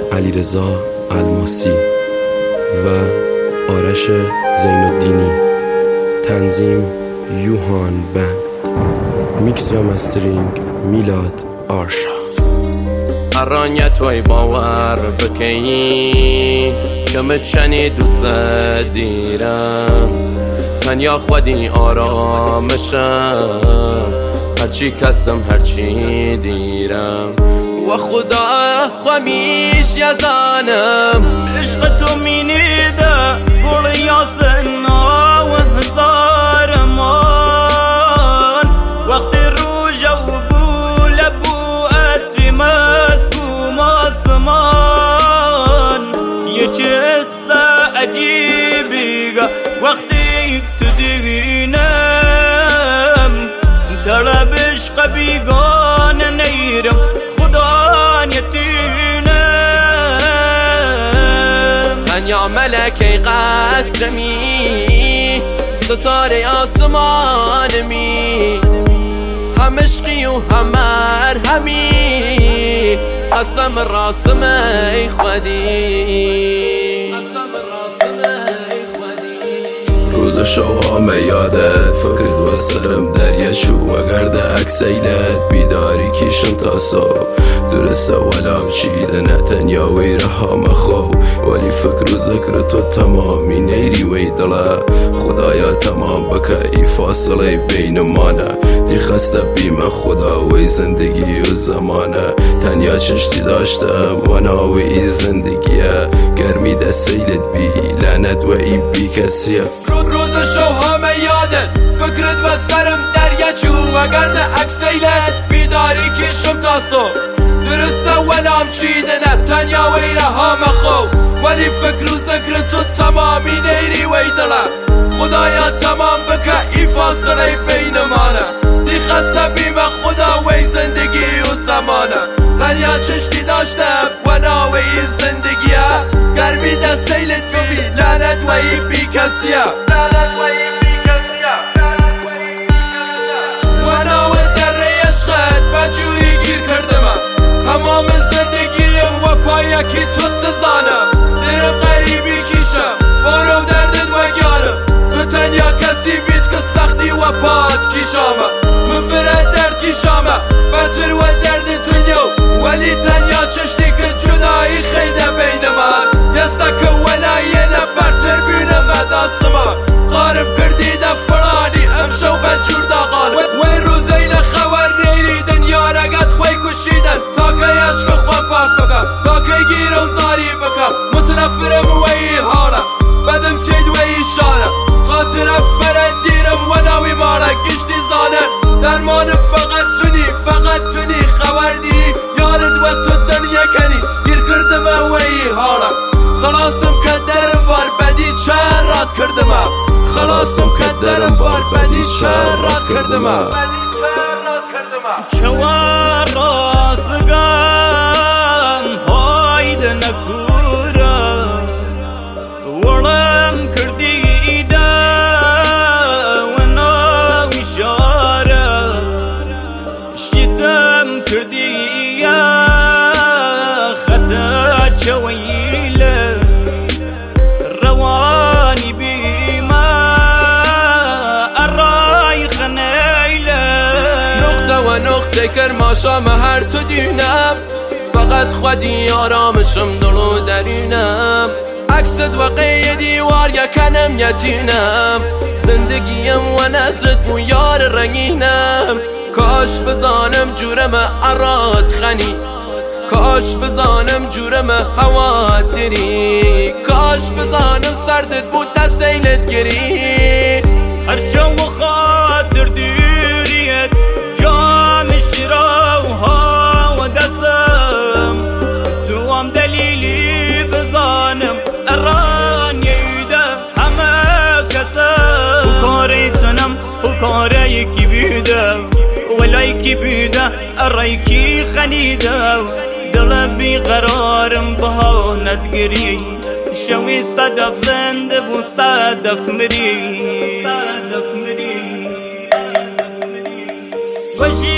علیرضا الماسی و آرش زین‌الدینی. تنظیم یوهان بند. میکس و مسترینگ میلاد آرشا. ارانیت توی باور بکی کمت شنی دوست دیرم تنیا خودی آرامشم هرچی کسم هرچی دیرم و خدا خمیش یزانم عشق تو مینیده گل یاسنا و هزار مان وقت روز و بول بو اتری مسکوم آسمان یه چیز عجیبی وقتی تو دیوینم طلبش قبیگان نیرم خدا یتینم تنیا ملکی قصرمی ستاره آسمانمی هم عشقی و هم مرهمی قسم راسم ای خودی روز شوام یادت فکرت و سرم دریا شو و گرد اکسیلت بیداری کشم تا صبح درسته ولام چیده نه تنیاوی رها مخو ولی فکر و ذکر تو تمامی نیری وی دلا خدایا تمام بکه ای فاصله بین مانه دی خسته بیم خدا وی زندگی و زمانه تنیا چشتی داشتم و ناوی ای زندگیه گرمی ده سیلت بی لعنت و ای بی کسیه روز شوهام یادت فکرت و سرم دریا چو و گرد اکسیلت بیداری کشم تا صبح درسته ولام چیده نه تنیا وی رها مخو ولی فکر و ذکر تو تمامی نیری وی دلا خدایا تمام بکه ای فاصله بین مانه دی خسته بیم خدا وی زندگی و زمانه تنیا چشتی داشتم و ناوی زندگیه گرمی ده سیلت تو بی لعنت و ای بی کسیه و ناوی دره عشقت بجوری گیر کردم تمام زندگیم و پایکی تو سزانم درم قریبی کشم برو دردت و گیارم تو تنیا کسی بید که سختی و پات کشامه مفرد درد کشامه بطر و درد دنیا ولی تنیا چشتی که جدایی خیده بین من یسته که ولا یه نفر تربینه مداسما غارب کردی ده فرانی امشو بجور داغانه وی روزین خور نیری دنیا رگت خوی کشیدن تا که عشق خواه پاک بکم تا که گیر و زاری بکم متنفرم وی حالا بدم تید وی شانه خاطر فرد دیرم و ناوی مارا گشتی زانن درمانم فقط تونی خبر دی یارد و تو دنیا کنی گیر کردم وی حالا خلاصم که درم بار بدی چرات کردم خلاصم که درم بار بدی چرات کردم چوار رازگام هاید نکورم ولم کردی دا و ناوی شارم شیتم کردی یا خطا چویلم روانی بیما ارای خنیلم نقطه کرماشام هر تو دینم فقط خودی آرامشم دلو درینم عکست و قیدی وار یکنم یتینم زندگیم و نظرت بو یار رنگینم کاش بزانم جورم اراد خنی کاش بزانم جورم هوا دری کاش بزانم سردت بود دستیلت گری هر شو خاطر دیریت جام شراوها و دستم تو هم دلیلی بزانم اران ییده همه کسم و کاری تنم و کاری کی بیده ولای کی بیده ارای کی خنیده دل بی قرارم بها ندگری شوی صدف زنده بو صدف مری